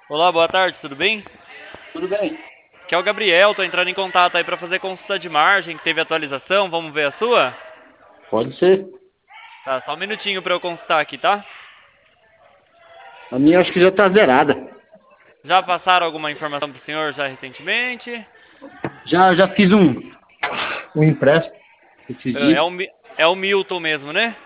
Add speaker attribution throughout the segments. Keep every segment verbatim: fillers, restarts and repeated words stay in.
Speaker 1: Olá, boa tarde, tudo bem?
Speaker 2: Tudo bem?
Speaker 1: Aqui é o Gabriel, tô entrando em contato aí para fazer consulta de margem, que teve atualização, vamos ver a sua?
Speaker 2: Pode ser.
Speaker 1: Tá, só um minutinho para eu consultar aqui, tá?
Speaker 2: A minha acho que já tá zerada.
Speaker 1: Já passaram alguma informação pro senhor já recentemente?
Speaker 2: Já, já fiz um, um impresso esses
Speaker 1: Ah, É
Speaker 2: dias.
Speaker 1: o, Mi- é o Milton mesmo, né?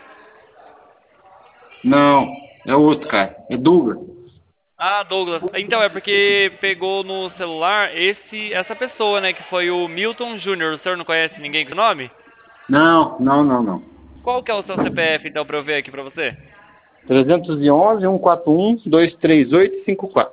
Speaker 2: Não, é outro, cara. É Douglas.
Speaker 1: Ah, Douglas. Então, é porque pegou no celular esse, essa pessoa, né? Que foi o Milton Júnior. O senhor não conhece ninguém com esse nome?
Speaker 2: Não, não, não, não.
Speaker 1: Qual que é o seu C P F, então, pra eu ver aqui pra você?
Speaker 2: trezentos e onze, cento e quarenta e um, dois três oito, cinco quatro.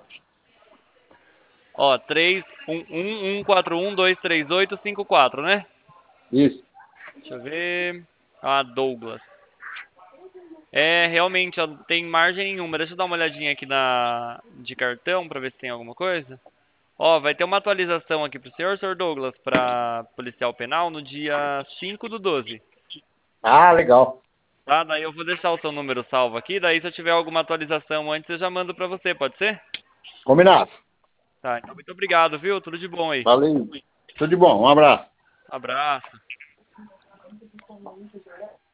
Speaker 1: Ó, três um um um quatro um dois três oito cinco quatro, né?
Speaker 2: Isso.
Speaker 1: Deixa eu ver. Ah, Douglas. É, realmente, ó, tem margem nenhuma. Deixa eu dar uma olhadinha aqui na de cartão pra ver se tem alguma coisa. Ó, vai ter uma atualização aqui pro senhor, senhor Douglas, pra policial penal no dia cinco do doze.
Speaker 2: Ah, legal.
Speaker 1: Tá? Daí eu vou deixar o seu número salvo aqui. Daí se eu tiver alguma atualização antes, eu já mando pra você, pode ser?
Speaker 2: Combinado.
Speaker 1: Tá, então muito obrigado, viu? Tudo de bom aí.
Speaker 2: Valeu. Tudo de bom. Um abraço.
Speaker 1: Abraço.